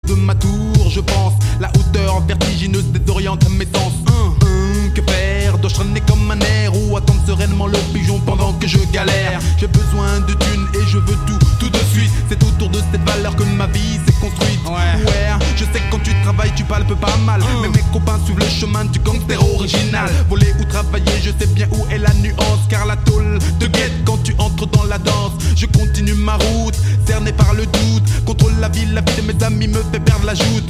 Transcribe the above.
de ma tour, je pense. La hauteur vertigineuse désoriente mes sens. Que faire? Dois-je traîner comme un air ou attendre sereinement le pigeon pendant que je galère? J'ai besoin de thunes et je veux tout de suite. C'est autour de cette valeur que ma vie s'est construite. Ouais, je sais que quand tu travailles tu palpes pas mal. Mais mes copains suivent le chemin du gangster original. Voler ou travailler, je sais bien où est la nuance. Car la tôle te guette quand tu entres dans la danse. Je continue ma route, cerné par le doute. Contrôle la vie de mes amis me fait perdre la joute.